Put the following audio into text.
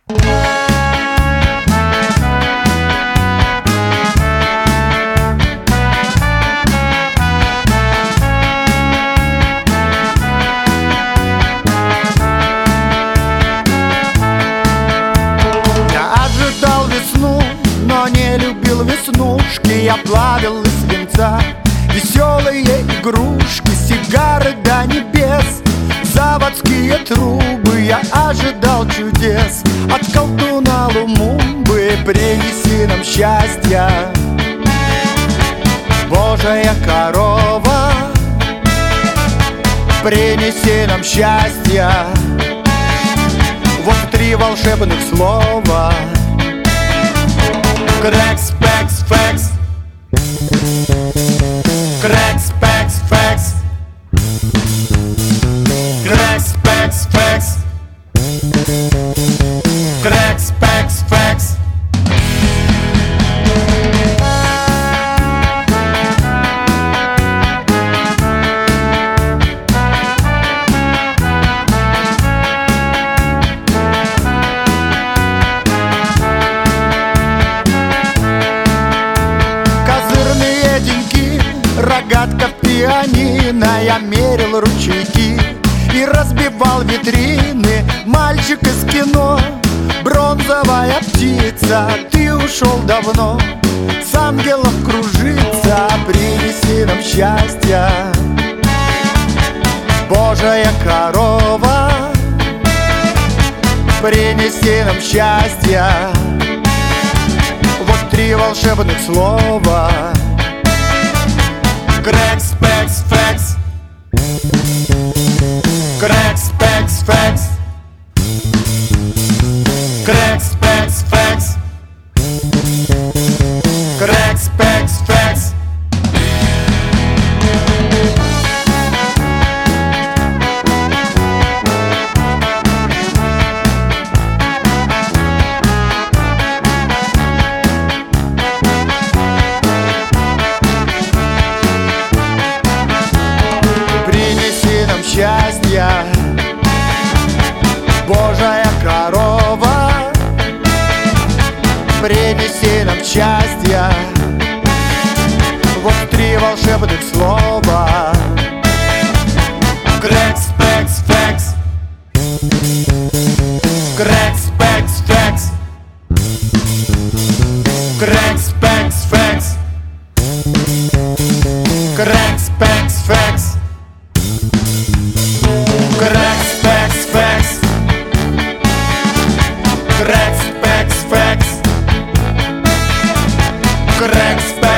Но не любил веснушки, я плавил из свинца веселые игрушки, сигары до небес, заводские трубы. Я ожидал чудес от колдуна Лумумбы. Принеси нам счастья, Божья корова, принеси нам счастья. Вот 3 волшебных слова: Крекс, пекс, фекс. Крекс, пекс, фекс. Крекс, пекс, фекс. Крекс, пекс, фекс. Рогатка в пианино, я мерил ручейки и разбивал витрины. Мальчик из кино, бронзовая птица, ты ушел давно, с ангелом кружится. Принеси нам счастья, Божья корова, принеси нам счастья. Вот 3 волшебных слова: Крекс, пекс, фекс. Крекс, пекс, фекс. Крекс, пекс, фекс. Крекс, пекс, фекс. Счастья, Божья корова, принеси нам счастья. Вот 3 волшебных слова: Крекс, пекс, фекс. Крекс, пекс, фекс. Крекс, пекс, фекс. Крекс, пекс, фекс. Крекс, пекс, фекс. Крекс, пекс, фекс. Крекс, пекс.